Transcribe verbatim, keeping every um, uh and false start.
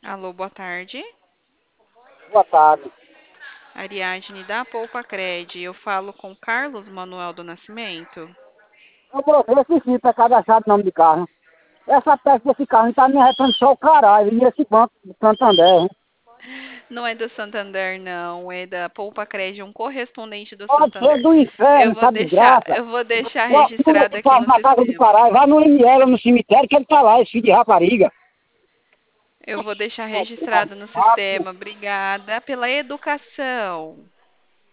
Alô, boa tarde. Boa tarde. Ariadne da Poupa Cred. Eu falo com Carlos Manuel do Nascimento. Eu botei esse sim para cadastrar o nome de carro. Essa peça desse carro não tá me arretando só o caralho. E esse banco do Santander, hein? Não é do Santander, não. É da Poupa Cred, um correspondente do Pode ser Santander. do Eu inferno, vou essa deixar, desgraça. eu vou deixar Ó, pula registrado esse aqui carro no na casa do sistema. caralho. Vai no M L, no cemitério, que ele tá lá, esse filho de rapariga. Eu vou deixar registrado no sistema. Obrigada pela educação.